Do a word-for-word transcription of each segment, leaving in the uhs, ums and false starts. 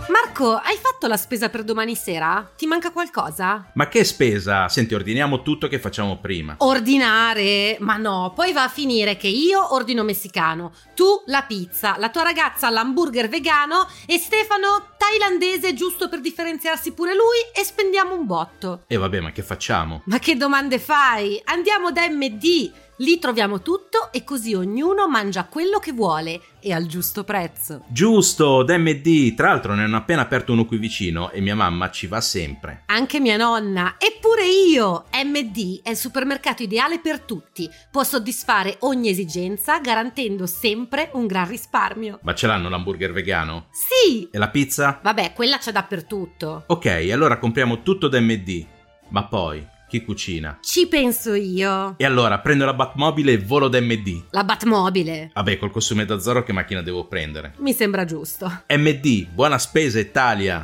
Marco, hai fatto la spesa per domani sera? Ti manca qualcosa? Ma che spesa? Senti, ordiniamo tutto che facciamo prima. Ordinare? Ma no, poi va a finire che io ordino messicano, tu la pizza, la tua ragazza l'hamburger vegano e Stefano thailandese, giusto per differenziarsi pure lui, e spendiamo un botto. E vabbè, ma che facciamo? Ma che domande fai? Andiamo da emme di, lì troviamo tutto e così ognuno mangia quello che vuole e al giusto prezzo. Giusto, da emme di, tra l'altro ne hanno appena aperto uno qui vicino e mia mamma ci va sempre. Anche mia nonna, eppure io. emme di è il supermercato ideale per tutti, può soddisfare ogni esigenza garantendo sempre un gran risparmio. Ma ce l'hanno l'hamburger vegano? Sì! E la pizza? Vabbè, quella c'è dappertutto. Ok, allora compriamo tutto da emme di, ma poi chi cucina? Ci penso io. E allora prendo la Batmobile e volo da emme di. La Batmobile. Vabbè, col costume da Zorro che macchina devo prendere? Mi sembra giusto. emme di, buona spesa Italia.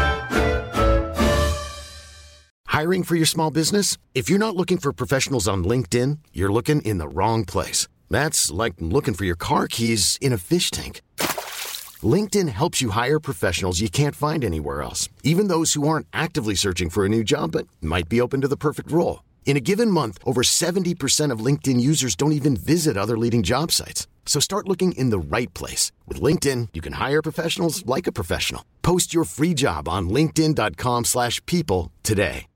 Hiring for your small business? If you're not looking for professionals on LinkedIn, you're looking in the wrong place. That's like looking for your car keys in a fish tank. LinkedIn helps you hire professionals you can't find anywhere else, even those who aren't actively searching for a new job but might be open to the perfect role. In a given month, over seventy percent of LinkedIn users don't even visit other leading job sites. So start looking in the right place. With LinkedIn, you can hire professionals like a professional. Post your free job on linkedin dot com slash people today.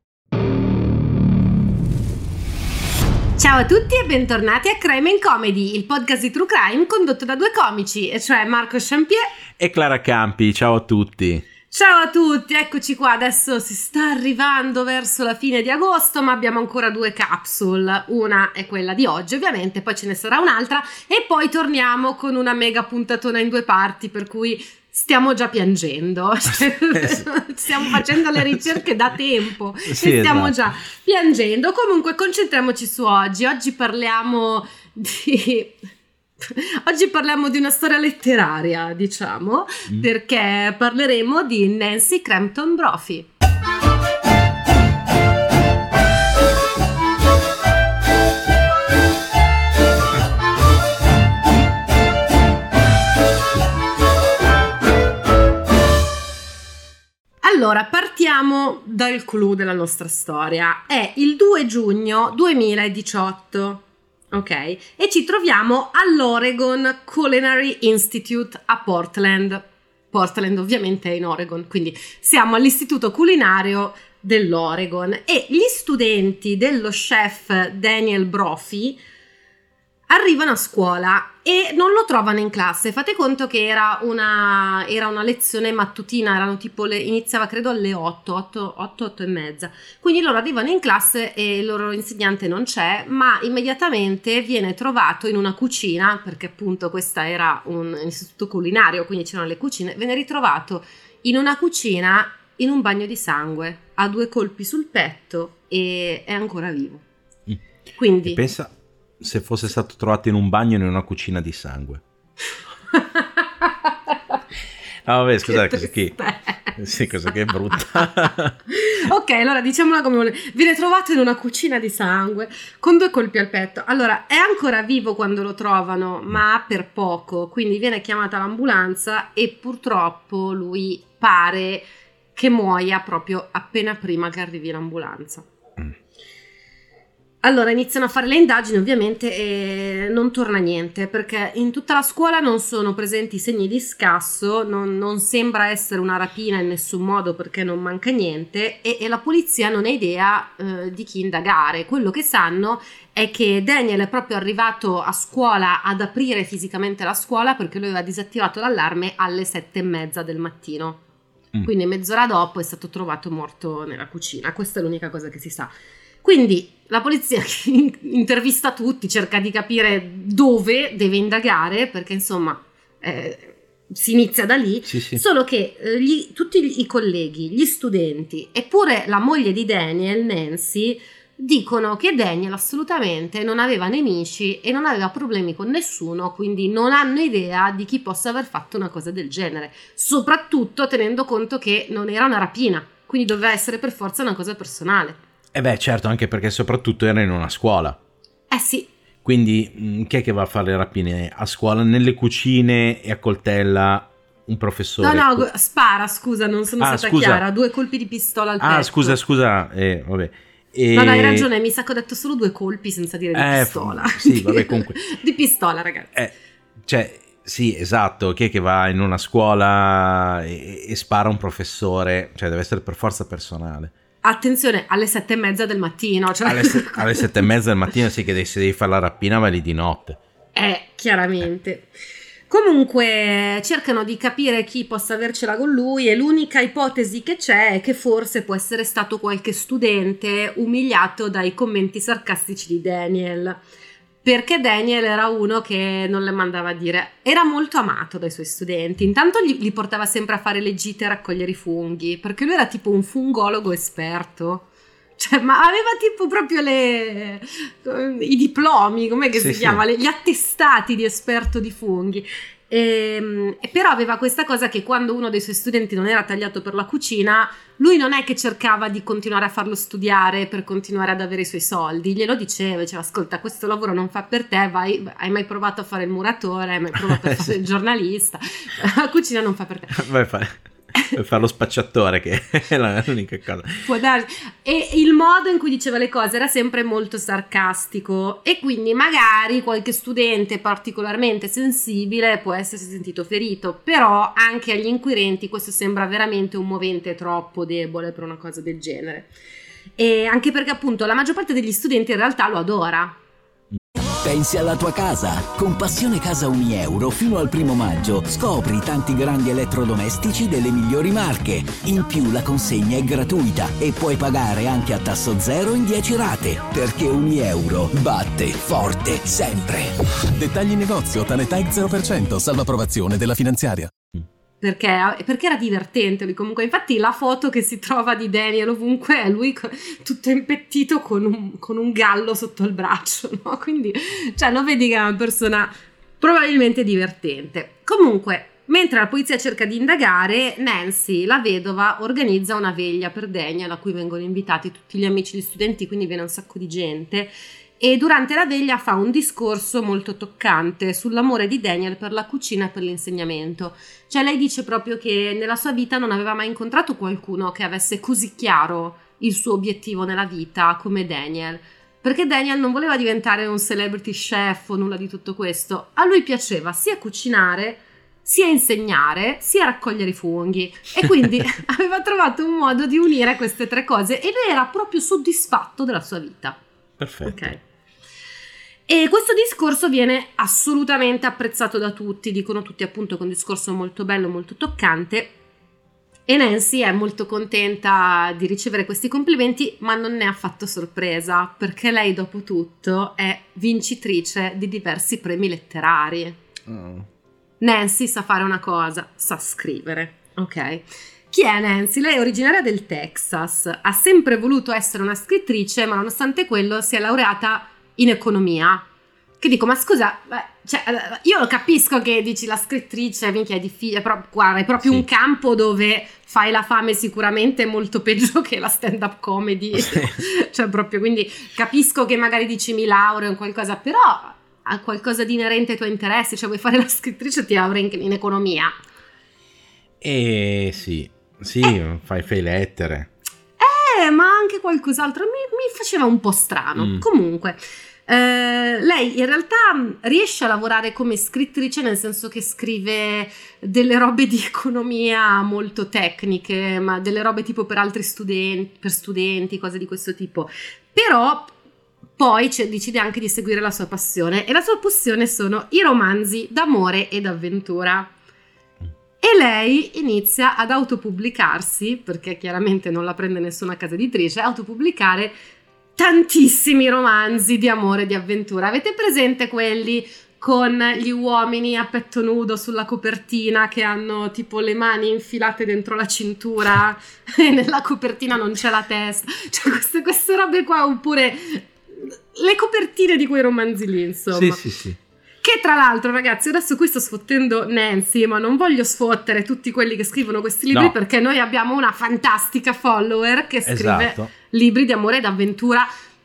Ciao a tutti e bentornati a Crime and Comedy, il podcast di True Crime condotto da due comici, e cioè Marco Champier e Clara Campi. Ciao a tutti. Ciao a tutti, eccoci qua. Adesso si sta arrivando verso la fine di agosto, ma abbiamo ancora due capsule. Una è quella di oggi, ovviamente, poi ce ne sarà un'altra e poi torniamo con una mega puntatona in due parti, per cui stiamo già piangendo. Stiamo facendo le ricerche da tempo sì, e stiamo esatto. già piangendo. Comunque concentriamoci su oggi. Oggi parliamo di... Oggi parliamo di una storia letteraria, diciamo, mm. perché parleremo di Nancy Crampton Brophy. Allora, partiamo dal clou della nostra storia. È il due giugno duemiladiciotto. Ok, e ci troviamo all'Oregon Culinary Institute a Portland. Portland ovviamente è in Oregon, quindi siamo all'istituto culinario dell'Oregon e gli studenti dello chef Daniel Brophy arrivano a scuola e non lo trovano in classe. Fate conto che era una, era una lezione mattutina, erano tipo le, iniziava credo alle otto, otto, otto, otto e mezza. Quindi loro arrivano in classe e il loro insegnante non c'è, ma immediatamente viene trovato in una cucina, perché appunto questa era un istituto culinario, quindi c'erano le cucine, viene ritrovato in una cucina in un bagno di sangue, ha due colpi sul petto e è ancora vivo. Quindi... E pensa... se fosse stato trovato in un bagno in una cucina di sangue. No, vabbè, scusate, cosa che sì, cosa che è brutta. Ok, allora diciamola come vuole. Viene trovato in una cucina di sangue con due colpi al petto. Allora, è ancora vivo quando lo trovano, ma per poco, quindi viene chiamata l'ambulanza e purtroppo lui pare che muoia proprio appena prima che arrivi l'ambulanza. Allora iniziano a fare le indagini ovviamente e non torna niente, perché in tutta la scuola non sono presenti segni di scasso, non, non sembra essere una rapina in nessun modo perché non manca niente e, e la polizia non ha idea eh, di chi indagare. Quello che sanno è che Daniel è proprio arrivato a scuola ad aprire fisicamente la scuola perché lui aveva disattivato l'allarme alle sette e mezza del mattino, mm. quindi mezz'ora dopo è stato trovato morto nella cucina. Questa è l'unica cosa che si sa. Quindi la polizia intervista tutti, cerca di capire dove deve indagare, perché insomma eh, si inizia da lì, sì, sì. Solo che eh, gli, tutti i colleghi, gli studenti e pure la moglie di Daniel, Nancy, dicono che Daniel assolutamente non aveva nemici e non aveva problemi con nessuno, quindi non hanno idea di chi possa aver fatto una cosa del genere, soprattutto tenendo conto che non era una rapina, quindi doveva essere per forza una cosa personale. Eh beh, certo, anche perché soprattutto era in una scuola. Eh sì. Quindi chi è che va a fare le rapine a scuola? Nelle cucine e accoltella un professore... No, no, spara, scusa, non sono ah, stata scusa. chiara. Due colpi di pistola al petto. Ah, scusa, scusa, eh, vabbè. E... No, no, hai ragione, mi sa che ho detto solo due colpi senza dire di eh, pistola. Sì, vabbè, comunque. Di pistola, ragazzi. Eh, cioè, sì, esatto, chi è che va in una scuola e, e spara un professore? Cioè, deve essere per forza personale. Attenzione, alle sette e mezza del mattino. Cioè... Alle, se- alle sette e mezza del mattino, sì, che devi, se devi fare la rapina, vai lì di notte. Eh, chiaramente. Comunque cercano di capire chi possa avercela con lui e l'unica ipotesi che c'è è che forse può essere stato qualche studente umiliato dai commenti sarcastici di Daniel, perché Daniel era uno che non le mandava a dire, era molto amato dai suoi studenti, intanto gli, li portava sempre a fare le gite a raccogliere i funghi, perché lui era tipo un fungologo esperto. Cioè, ma aveva tipo proprio le i diplomi, com'è che sì, si sì. chiama? Le, gli attestati di esperto di funghi. E, e però aveva questa cosa che quando uno dei suoi studenti non era tagliato per la cucina, lui non è che cercava di continuare a farlo studiare per continuare ad avere i suoi soldi, glielo diceva, diceva ascolta, questo lavoro non fa per te, vai, hai mai provato a fare il muratore, hai mai provato a fare il giornalista, la cucina non fa per te. Vai a fare... per fare lo spacciatore, che è l'unica cosa. Può darsi. E il modo in cui diceva le cose era sempre molto sarcastico e quindi magari qualche studente particolarmente sensibile può essersi sentito ferito, però anche agli inquirenti questo sembra veramente un movente troppo debole per una cosa del genere, e anche perché appunto la maggior parte degli studenti in realtà lo adora. Pensi alla tua casa? Con Passione Casa Unieuro fino al primo maggio scopri tanti grandi elettrodomestici delle migliori marche. In più la consegna è gratuita e puoi pagare anche a tasso zero in dieci rate, perché Unieuro batte forte sempre. Dettagli in negozio, Tanetech zero per cento, salvo approvazione della finanziaria. Perché, perché era divertente lui comunque, infatti la foto che si trova di Daniel ovunque è lui co- tutto impettito con un, con un gallo sotto il braccio, no? Quindi cioè lo vedi che è una persona probabilmente divertente. Comunque, mentre la polizia cerca di indagare, Nancy, la vedova, organizza una veglia per Daniel a cui vengono invitati tutti gli amici di studenti, quindi viene un sacco di gente. E durante la veglia fa un discorso molto toccante sull'amore di Daniel per la cucina e per l'insegnamento. Cioè lei dice proprio che nella sua vita non aveva mai incontrato qualcuno che avesse così chiaro il suo obiettivo nella vita come Daniel. Perché Daniel non voleva diventare un celebrity chef o nulla di tutto questo. A lui piaceva sia cucinare, sia insegnare, sia raccogliere i funghi. E quindi aveva trovato un modo di unire queste tre cose e lui era proprio soddisfatto della sua vita. Perfetto. Ok. E questo discorso viene assolutamente apprezzato da tutti, dicono tutti appunto che è un discorso molto bello, molto toccante, e Nancy è molto contenta di ricevere questi complimenti, ma non ne ha affatto sorpresa, perché lei dopo tutto è vincitrice di diversi premi letterari. Oh. Nancy sa fare una cosa, sa scrivere, ok? Chi è Nancy? Lei è originaria del Texas, ha sempre voluto essere una scrittrice, ma nonostante quello si è laureata in economia. Che dico, ma scusa, beh, cioè, io lo capisco che dici la scrittrice, minchia, è difficile, però guarda, è proprio sì. Un campo dove fai la fame sicuramente molto peggio che la stand-up comedy, sì. Cioè proprio, quindi capisco che magari dici mi laureo in qualcosa, però ha qualcosa di inerente ai tuoi interessi, cioè vuoi fare la scrittrice, ti laurei in, in economia. Eh sì, sì, eh. fai, fai lettere. Eh, ma anche qualcos'altro mi, mi faceva un po' strano. Mm. Comunque, eh, lei in realtà riesce a lavorare come scrittrice, nel senso che scrive delle robe di economia molto tecniche, ma delle robe tipo per altri studenti, per studenti, cose di questo tipo. Però poi decide anche di seguire la sua passione, e la sua passione sono i romanzi d'amore e d'avventura. E lei inizia ad autopubblicarsi, perché chiaramente non la prende nessuna casa editrice, a autopubblicare tantissimi romanzi di amore e di avventura. Avete presente quelli con gli uomini a petto nudo sulla copertina che hanno tipo le mani infilate dentro la cintura e nella copertina non c'è la testa? Cioè queste, queste robe qua, oppure le copertine di quei romanzi lì, insomma. Sì, sì, sì. Che tra l'altro, ragazzi, adesso qui sto sfottendo Nancy, ma non voglio sfottere tutti quelli che scrivono questi libri, no. Perché noi abbiamo una fantastica follower che scrive esatto. libri di amore e d'avventura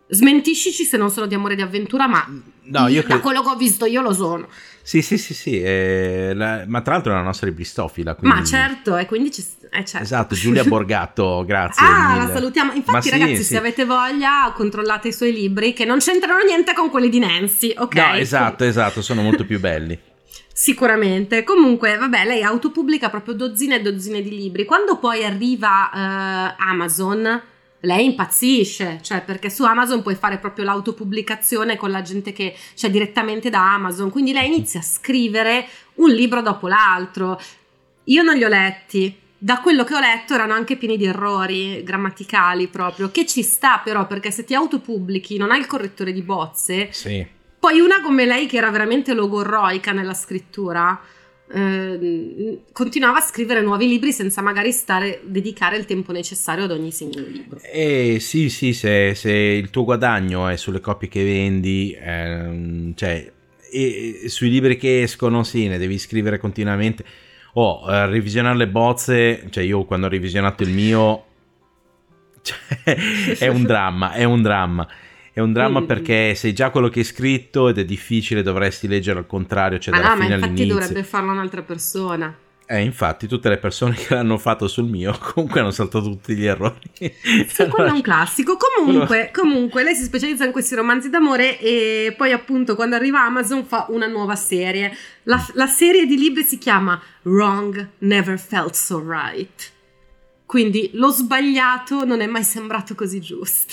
Smentiscici se non sono di amore e di avventura, ma no, io da cre- quello che ho visto io lo sono. Sì, sì, sì, sì, eh, la- ma tra l'altro è una nostra libristofila. Quindi... Ma certo, e quindi ci... eh, certo. Esatto, Giulia Borgatto, grazie. Ah, mille. la salutiamo. Infatti, Ma sì, ragazzi, sì. se avete voglia, controllate i suoi libri che non c'entrano niente con quelli di Nancy, ok? No, esatto, esatto, sono molto più belli. Sicuramente. Comunque, vabbè, lei autopubblica proprio dozzine e dozzine di libri. Quando poi arriva eh, Amazon, lei impazzisce, cioè perché su Amazon puoi fare proprio l'autopubblicazione con la gente che c'è direttamente da Amazon, quindi lei inizia a scrivere un libro dopo l'altro. Io non li ho letti, da quello che ho letto erano anche pieni di errori grammaticali proprio, che ci sta però, perché se ti autopubblichi non hai il correttore di bozze, Sì. poi una come lei che era veramente logorroica nella scrittura, eh, continuava a scrivere nuovi libri senza magari stare dedicare il tempo necessario ad ogni singolo libro. Eh sì, sì, se, se il tuo guadagno è sulle copie che vendi, ehm, cioè, e, e sui libri che escono, sì, ne devi scrivere continuamente. O oh, eh, revisionare le bozze, cioè io quando ho revisionato il mio, cioè, è un dramma, è un dramma. È un dramma Mm. perché sei già quello che hai scritto ed è difficile, dovresti leggere al contrario, cioè Ma dalla no, ma fine infatti all'inizio. dovrebbe farlo un'altra persona. Eh, infatti, tutte le persone che l'hanno fatto sul mio comunque hanno saltato tutti gli errori. Sì, quello è un classico. Comunque, comunque, lei si specializza in questi romanzi d'amore e poi appunto quando arriva Amazon fa una nuova serie. La, la serie di libri si chiama Wrong Never Felt So Right. Quindi lo sbagliato non è mai sembrato così giusto.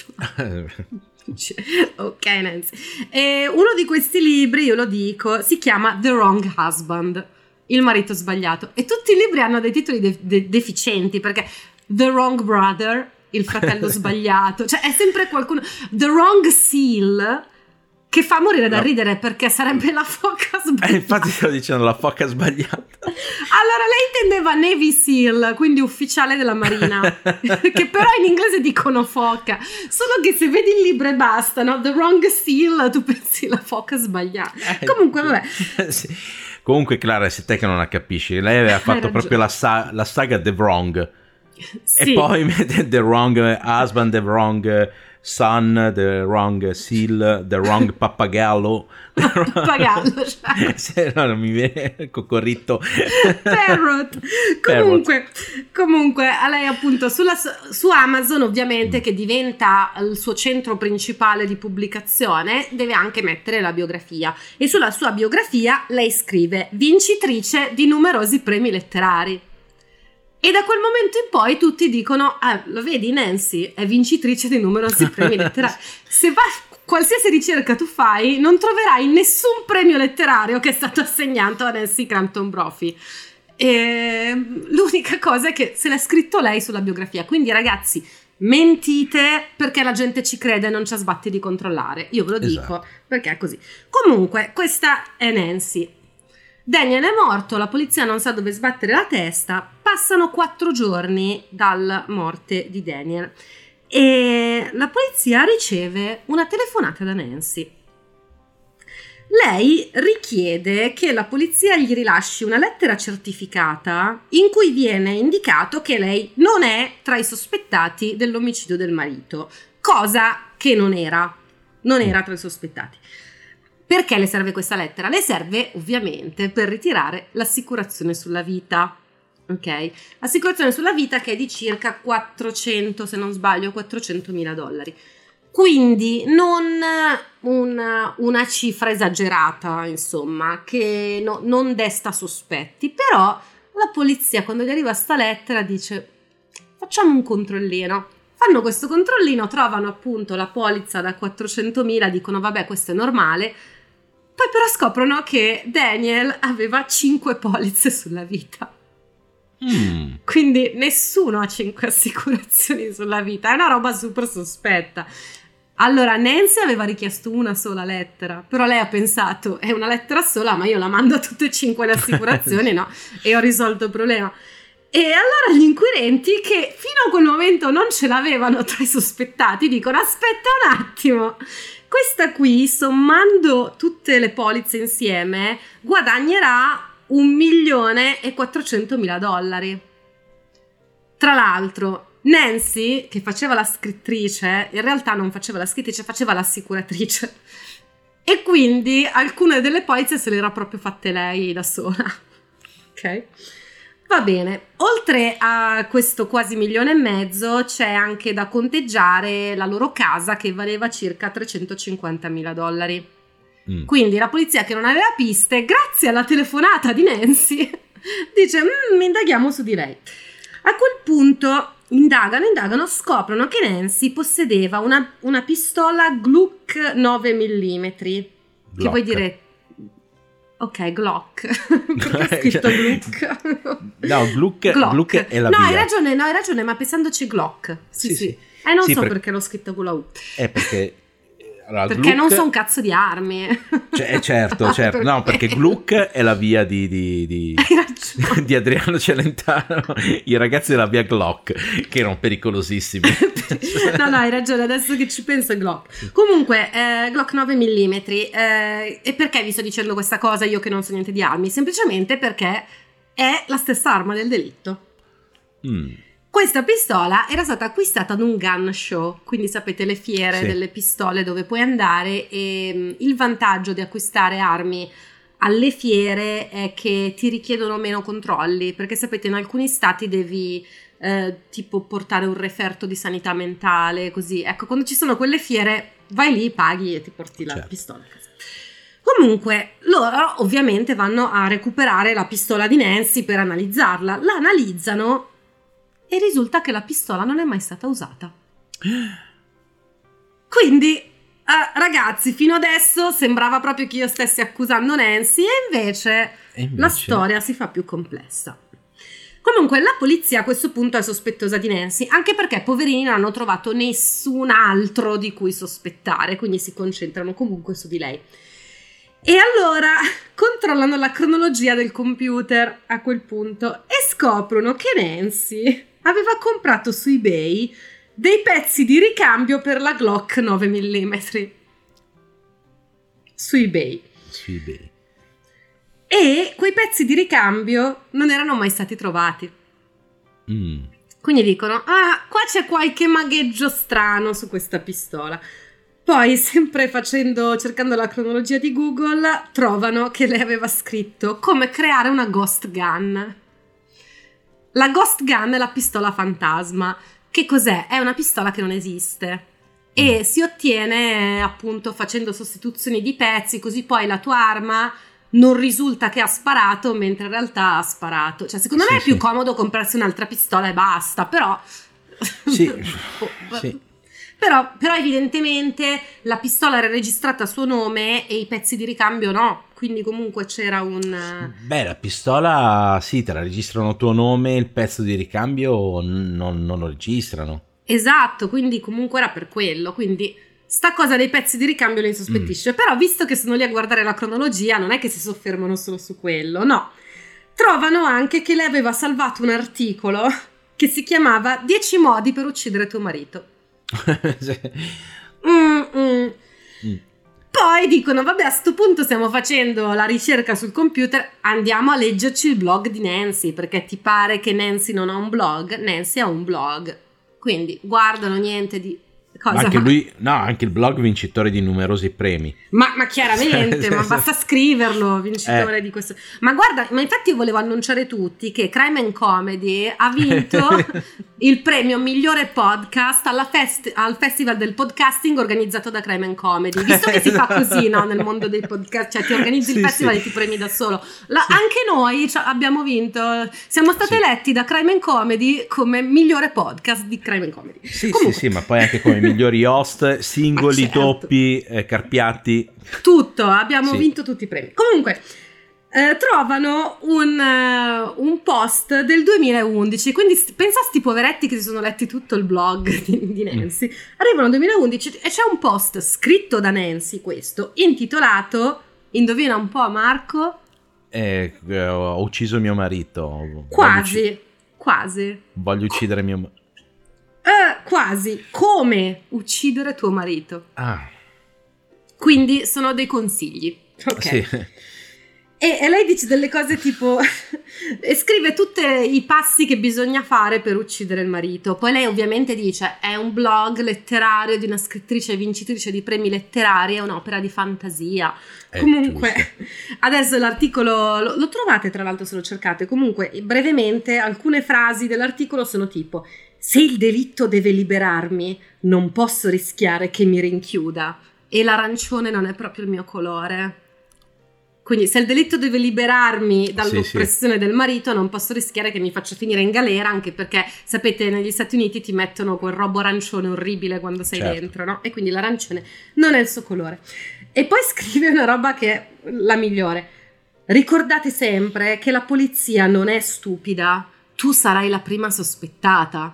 Ok, Nancy. E uno di questi libri, io lo dico, si chiama The Wrong Husband, il marito sbagliato, e tutti i libri hanno dei titoli de- de- deficienti perché The Wrong Brother, il fratello sbagliato, cioè è sempre qualcuno. The Wrong Seal, che fa morire da No. ridere perché sarebbe la foca sbagliata. Eh, infatti stavo dicendo la foca sbagliata. Allora lei intendeva Navy Seal, quindi ufficiale della marina, che però in inglese dicono foca, solo che se vedi il libro e basta, no? The Wrong Seal, tu pensi la foca sbagliata. Eh, Comunque vabbè. Sì. Comunque Clara, sei te che non la capisci. Lei aveva fatto ragione. proprio la, sa- la saga The Wrong. Sì. E poi mette The Wrong Husband, The Wrong Son, The Wrong Seal, The Wrong Pappagallo. Pappagallo, cioè. Se no, non mi viene il cocorritto. Parrot. Comunque, comunque, a lei appunto sulla, su Amazon ovviamente, che diventa il suo centro principale di pubblicazione, deve anche mettere la biografia, e sulla sua biografia lei scrive vincitrice di numerosi premi letterari. E da quel momento in poi tutti dicono: ah, lo vedi, Nancy è vincitrice di numerosi premi letterari. Se va, qualsiasi ricerca tu fai, non troverai nessun premio letterario che è stato assegnato a Nancy Crampton Brophy. E l'unica cosa è che se l'ha scritto lei sulla biografia. Quindi ragazzi, mentite perché la gente ci crede e non ci ha sbatti di controllare. Io ve lo dico, Esatto. perché è così. Comunque, questa è Nancy. Daniel è morto, la polizia non sa dove sbattere la testa. Passano quattro giorni dalla morte di Daniel e la polizia riceve una telefonata da Nancy. Lei richiede che la polizia gli rilasci una lettera certificata in cui viene indicato che lei non è tra i sospettati dell'omicidio del marito, cosa che non era, non era tra i sospettati. Perché le serve questa lettera? Le serve ovviamente per ritirare l'assicurazione sulla vita, ok? Assicurazione sulla vita che è di circa quattrocento, se non sbaglio, quattrocentomila dollari. Quindi non una, una cifra esagerata, insomma, che no, non desta sospetti. Però la polizia, quando gli arriva sta lettera, dice: facciamo un controllino. Fanno questo controllino, trovano appunto la polizza da quattrocentomila, dicono vabbè, questo è normale. Poi però scoprono che Daniel aveva cinque polizze sulla vita. Mm. Quindi nessuno ha cinque assicurazioni sulla vita, è una roba super sospetta. Allora Nancy aveva richiesto una sola lettera, però lei ha pensato è una lettera sola, ma io la mando a tutte e cinque le assicurazioni, no? E ho risolto il problema. E allora gli inquirenti, che fino a quel momento non ce l'avevano tra i sospettati, dicono: aspetta un attimo, questa qui, sommando tutte le polizze insieme, guadagnerà un milione e quattrocentomila dollari. Tra l'altro, Nancy, che faceva la scrittrice, in realtà non faceva la scrittrice, faceva l'assicuratrice. E quindi alcune delle polizze se le era proprio fatte lei da sola. Ok? Va bene. Oltre a questo quasi milione e mezzo, c'è anche da conteggiare la loro casa che valeva circa trecentocinquantamila dollari. Mm. Quindi la polizia, che non aveva piste, grazie alla telefonata di Nancy, dice, mm, indaghiamo su di lei. A quel punto indagano, indagano, scoprono che Nancy possedeva una, una pistola Glock nove millimetri. Glock. Che vuol dire... Ok, Glock. Perché è scritto Glock? No, Glock, Glock. Glock è la no, via. hai ragione, no, hai ragione, ma pensandoci Glock. Sì, sì. sì. sì. Eh, non sì, so per... perché l'ho scritto con la U. È perché... Allora, perché Gluck... non so un cazzo di armi. Cioè, certo, certo. No, perché Gluck è la via di, di, di, di Adriano Celentano, i ragazzi della via Glock, che erano pericolosissimi. No, no, hai ragione, adesso che ci penso è Glock. Comunque, eh, Glock nove millimetri. Eh, e perché vi sto dicendo questa cosa io che non so niente di armi? Semplicemente perché è la stessa arma del delitto. Mm. Questa pistola era stata acquistata ad un gun show, quindi sapete le fiere sì. delle pistole dove puoi andare, e um, il vantaggio di acquistare armi alle fiere è che ti richiedono meno controlli, perché sapete in alcuni stati devi eh, tipo portare un referto di sanità mentale, così. Ecco, quando ci sono quelle fiere vai lì, paghi e ti porti la certo. pistola a casa. Comunque loro ovviamente vanno a recuperare la pistola di Nancy per analizzarla, la analizzano e risulta che la pistola non è mai stata usata. Quindi, uh, ragazzi, fino adesso sembrava proprio che io stessi accusando Nancy e invece, e invece la storia si fa più complessa. Comunque la polizia a questo punto è sospettosa di Nancy, anche perché poverini non hanno trovato nessun altro di cui sospettare, quindi si concentrano comunque su di lei. E allora controllano la cronologia del computer a quel punto e scoprono che Nancy aveva comprato su eBay dei pezzi di ricambio per la Glock nove millimetri. Su eBay. Su eBay. E quei pezzi di ricambio non erano mai stati trovati. Mm. Quindi dicono, ah, qua c'è qualche magheggio strano su questa pistola. Poi, sempre facendo, cercando la cronologia di Google, trovano che lei aveva scritto come creare una ghost gun. La ghost gun è la pistola fantasma. Che cos'è? È una pistola che non esiste e si ottiene appunto facendo sostituzioni di pezzi, così poi la tua arma non risulta che ha sparato mentre in realtà ha sparato. Cioè, secondo sì, me è sì. più comodo comprarsi un'altra pistola e basta, però... Sì, sì. Però, però evidentemente la pistola era registrata a suo nome e i pezzi di ricambio no, quindi comunque c'era un... Beh, la pistola sì, te la registrano a tuo nome, il pezzo di ricambio non, non lo registrano. Esatto, quindi comunque era per quello, quindi sta cosa dei pezzi di ricambio li insospettisce, mm. però visto che sono lì a guardare la cronologia non è che si soffermano solo su quello, no. Trovano anche che lei aveva salvato un articolo che si chiamava dieci modi per uccidere tuo marito. mm, mm. Mm. Poi dicono vabbè, a sto punto stiamo facendo la ricerca sul computer, andiamo a leggerci il blog di Nancy, perché ti pare che Nancy non ha un blog? Nancy ha un blog, quindi guardano niente di cosa. Ma anche lui, no, anche il blog vincitore di numerosi premi. Ma, ma chiaramente, ma basta scriverlo, vincitore eh. di questo. Ma guarda, ma infatti io volevo annunciare tutti che Crime and Comedy ha vinto il premio migliore podcast alla fest- al Festival del Podcasting organizzato da Crime and Comedy. Visto che si fa così, no, nel mondo dei podcast, cioè ti organizzi sì, il festival sì. e ti premi da solo. La, sì. Anche noi cioè, abbiamo vinto, siamo stati sì. eletti da Crime and Comedy come migliore podcast di Crime and Comedy. Sì, Comunque. sì, sì, ma poi anche come migliori host, singoli, certo. doppi, eh, carpiati. Tutto, abbiamo sì. vinto tutti i premi. Comunque, eh, trovano un, uh, un post del duemilaundici, quindi st- pensa a sti poveretti che si sono letti tutto il blog di, di Nancy. Mm. Arrivano al duemilaundici e c'è un post scritto da Nancy, questo, intitolato, indovina un po' Marco? Eh, eh, ho ucciso mio marito. Quasi, Voglio ucc- quasi. Voglio uccidere mio marito. Uh, quasi, come uccidere tuo marito. Ah. Quindi sono dei consigli. Ok. Sì. E, e lei dice delle cose tipo e scrive tutti i passi che bisogna fare per uccidere il marito. Poi lei ovviamente dice è un blog letterario di una scrittrice vincitrice di premi letterari, è un'opera di fantasia. È comunque giusto. Adesso l'articolo lo, lo trovate, tra l'altro, se lo cercate. Comunque brevemente alcune frasi dell'articolo sono tipo: se il delitto deve liberarmi non posso rischiare che mi rinchiuda, e l'arancione non è proprio il mio colore. Quindi se il delitto deve liberarmi dall'oppressione sì, sì. del marito, non posso rischiare che mi faccia finire in galera, anche perché, sapete, negli Stati Uniti ti mettono quel robo arancione orribile quando sei certo. dentro, no? E quindi l'arancione non è il suo colore. E poi scrive una roba che è la migliore. Ricordate sempre che la polizia non è stupida, tu sarai la prima sospettata.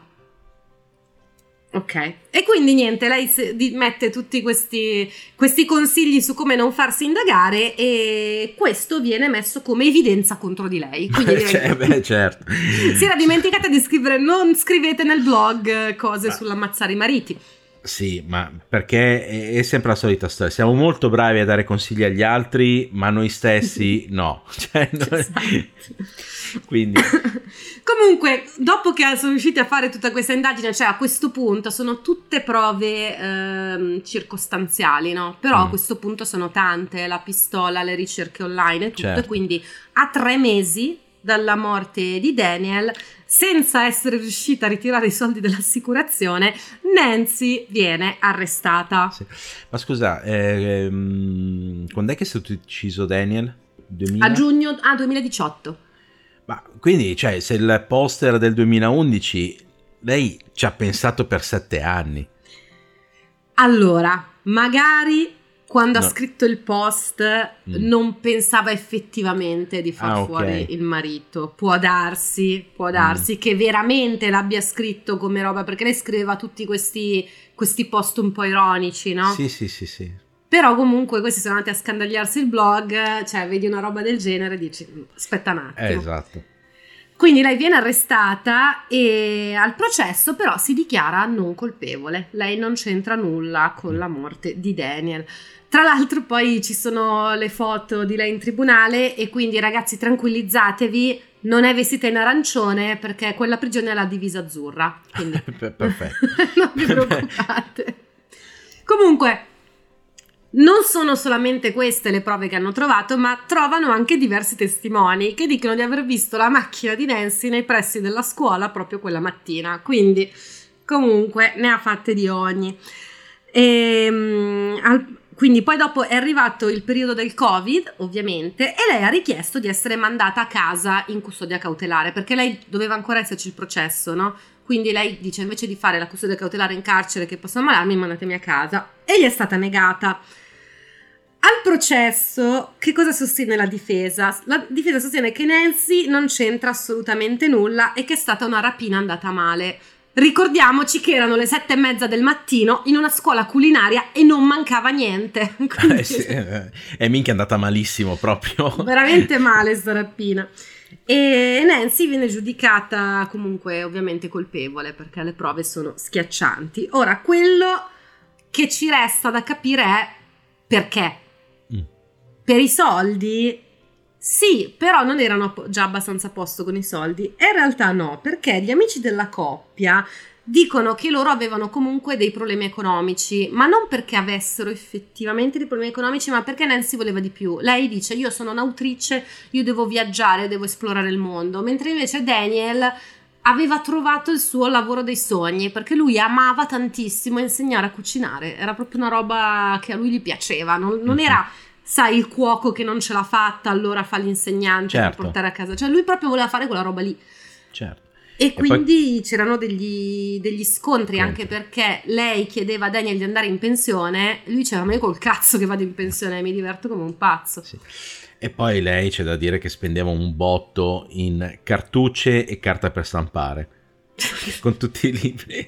Ok, e quindi niente, lei se, di, mette tutti questi, questi consigli su come non farsi indagare, e questo viene messo come evidenza contro di lei. Quindi lei, cioè, beh, certo. si era dimenticata di scrivere: non scrivete nel blog cose ma, sull'ammazzare i mariti. Sì, ma perché è, è sempre la solita storia. Siamo molto bravi a dare consigli agli altri, ma noi stessi no. Cioè, noi... Esatto. Quindi... Comunque, dopo che sono riusciti a fare tutta questa indagine, cioè a questo punto sono tutte prove ehm, circostanziali, no? Però mm. a questo punto sono tante, la pistola, le ricerche online e tutto, certo. E quindi a tre mesi dalla morte di Daniel, senza essere riuscita a ritirare i soldi dell'assicurazione, Nancy viene arrestata. Sì. Ma scusa, ehm, quando è che è stato ucciso Daniel? duemila? A giugno ah, duemiladiciotto. Ma quindi, cioè, se il poster del duemilaundici, lei ci ha pensato per sette anni. Allora, magari quando no. ha scritto il post mm. non pensava effettivamente di far ah, fuori okay. il marito. Può darsi, può darsi mm. che veramente l'abbia scritto come roba, perché lei scriveva tutti questi, questi post un po' ironici, no? Sì, sì, sì, sì. Però comunque questi sono andati a scandagliarsi il blog, cioè vedi una roba del genere e dici aspetta un attimo. Eh, esatto. Quindi lei viene arrestata e al processo però si dichiara non colpevole. Lei non c'entra nulla con la morte di Daniel. Tra l'altro poi ci sono le foto di lei in tribunale e quindi ragazzi tranquillizzatevi, non è vestita in arancione perché quella prigione è la divisa azzurra. Quindi perfetto. Non vi preoccupate. Comunque non sono solamente queste le prove che hanno trovato, ma trovano anche diversi testimoni che dicono di aver visto la macchina di Nancy nei pressi della scuola proprio quella mattina. Quindi comunque ne ha fatte di ogni. E, um, al, quindi poi dopo è arrivato il periodo del Covid, ovviamente, e lei ha richiesto di essere mandata a casa in custodia cautelare, perché lei doveva ancora esserci il processo, no? Quindi lei dice: invece di fare la custodia cautelare in carcere che posso ammalarmi, mandatemi a casa. E gli è stata negata. Al processo, che cosa sostiene la difesa? La difesa sostiene che Nancy non c'entra assolutamente nulla e che è stata una rapina andata male. Ricordiamoci che erano le sette e mezza del mattino in una scuola culinaria e non mancava niente. Quindi... Eh sì, eh, è minchia andata malissimo proprio. Veramente male sta rapina. E Nancy viene giudicata comunque ovviamente colpevole perché le prove sono schiaccianti. Ora, quello che ci resta da capire è perché. Per i soldi? Sì, però non erano già abbastanza a posto con i soldi. E in realtà no, perché gli amici della coppia dicono che loro avevano comunque dei problemi economici, ma non perché avessero effettivamente dei problemi economici, ma perché Nancy voleva di più. Lei dice: io sono un'autrice, io devo viaggiare, devo esplorare il mondo, mentre invece Daniel aveva trovato il suo lavoro dei sogni, perché lui amava tantissimo insegnare a cucinare, era proprio una roba che a lui gli piaceva, non, non era... sai, il cuoco che non ce l'ha fatta, allora fa l'insegnante certo. per portare a casa. Cioè lui proprio voleva fare quella roba lì. Certo. E, e quindi poi... c'erano degli, degli scontri, Conto. Anche perché lei chiedeva a Daniel di andare in pensione, lui diceva: ma io col cazzo che vado in pensione, mi diverto come un pazzo. Sì. E poi lei, c'è da dire che spendeva un botto in cartucce e carta per stampare con tutti i libri.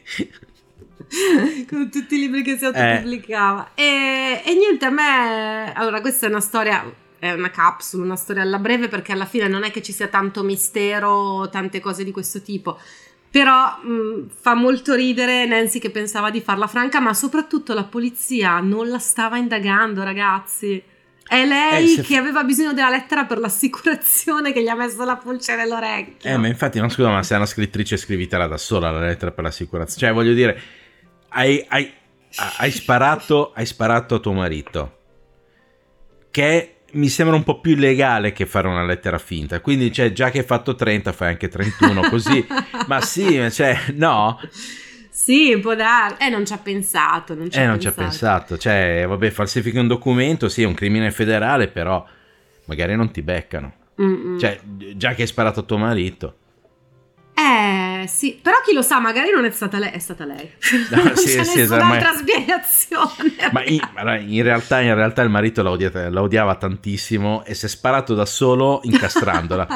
Con tutti i libri che si autopubblicava. Eh. E, e niente, a me... Allora, questa è una storia, è una capsula, una storia alla breve, perché alla fine non è che ci sia tanto mistero, tante cose di questo tipo. Però mh, fa molto ridere Nancy che pensava di farla franca, ma soprattutto la polizia non la stava indagando, ragazzi. È lei Eh, se- che aveva bisogno della lettera per l'assicurazione che gli ha messo la pulce nell'orecchio. Eh, ma infatti, no, scusa, ma sei una scrittrice, scrivitela da sola la lettera per l'assicurazione. Cioè, voglio dire, hai, hai, hai sparato, hai sparato a tuo marito, che mi sembra un po' più illegale che fare una lettera finta. Quindi, cioè, già che hai fatto trenta, fai anche trentuno, così. Ma sì, cioè, no? Sì, può dare. Eh, non ci ha pensato. Non ci Eh, ha non ci ha pensato. pensato. Cioè, vabbè, falsifichi un documento, sì, è un crimine federale, però magari non ti beccano. Mm-mm. Cioè, già che hai sparato a tuo marito. Eh, sì. Però chi lo sa, magari non è stata lei. È stata lei. No, non sì, c'è sì, nessun'altra esatto, spiegazione. Ma in, ma in realtà, in realtà il marito la, odiata- la odiava tantissimo e si è sparato da solo incastrandola.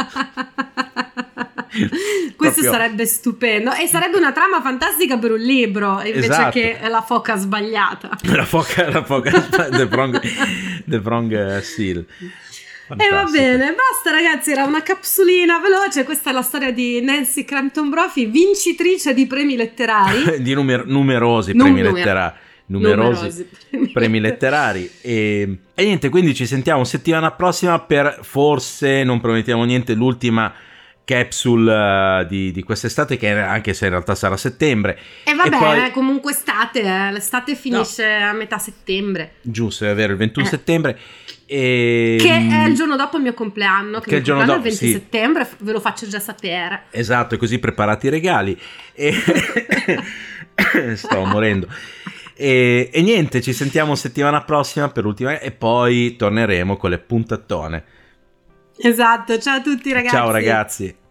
Questo Proprio- sarebbe stupendo e sarebbe una trama fantastica per un libro invece Esatto. che la foca sbagliata. La foca, la foca, The Wrong, The Wrong Seal. E va bene, basta ragazzi, era una capsulina veloce. Questa è la storia di Nancy Crampton Brophy, vincitrice di premi letterari. Di numer- numerosi Non premi numer- letterari. Numerosi, numerosi premi premi letterari e, e niente, quindi ci sentiamo settimana prossima per, forse, non promettiamo niente, l'ultima capsule uh, di, di quest'estate, che anche se in realtà sarà settembre. E va E bene, poi- comunque estate, eh, l'estate finisce a metà settembre. Giusto, è vero, il ventuno Eh. settembre. E, Che è il giorno dopo il mio compleanno, che, Che il il giorno compleanno è il dopo, venti sì. settembre, f- ve lo faccio già sapere. Esatto, e così preparati i regali. E... Stavo morendo. E, e niente, ci sentiamo settimana prossima per l'ultima e poi torneremo con le puntatone. Esatto, ciao a tutti ragazzi. Ciao ragazzi.